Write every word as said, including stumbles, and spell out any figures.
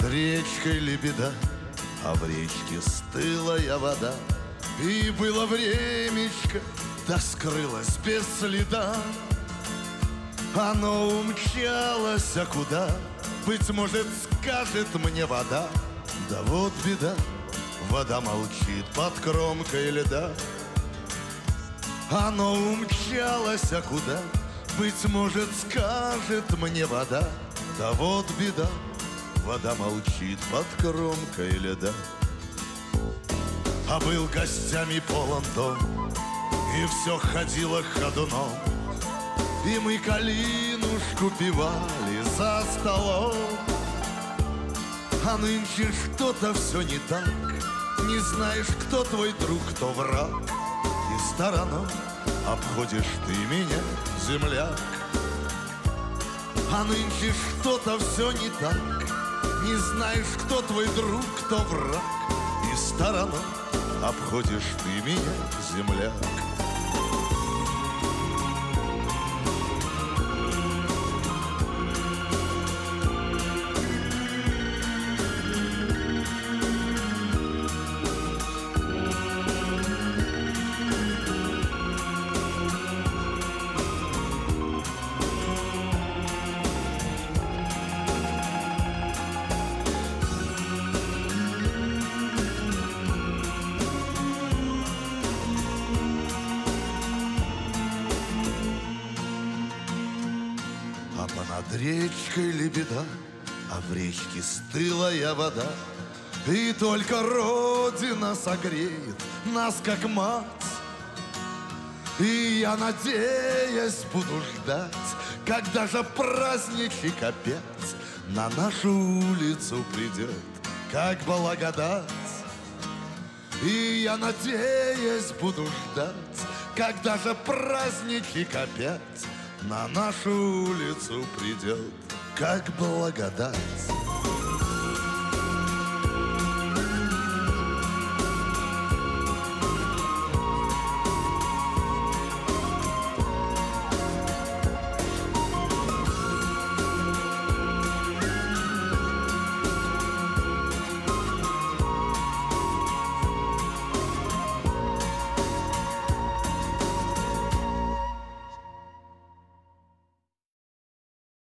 над речкой лебеда, а в речке стылая вода. И было времечко, да скрылось без следа. Оно умчалось, а куда? Быть может, скажет мне вода. Да вот беда, вода молчит под кромкой льда. Оно умчалось, а куда? Быть может, скажет мне вода. Да вот беда, вода молчит под кромкой льда. А был гостями полон дом, и все ходило ходуном, и мы калинушку пивали за столом. А нынче что-то все не так, не знаешь, кто твой друг, кто враг. И стороной обходишь ты меня, земляк. А нынче что-то все не так, не знаешь, кто твой друг, кто враг. И стороной обходишь ты меня, земляк. А понад речкой лебеда, а в речке стылая вода. И только Родина согреет нас, как мать. И я, надеясь, буду ждать, когда же праздничек опять на нашу улицу придет, как благодать. И я, надеясь, буду ждать, когда же праздничек опять на нашу улицу придет, как благодать.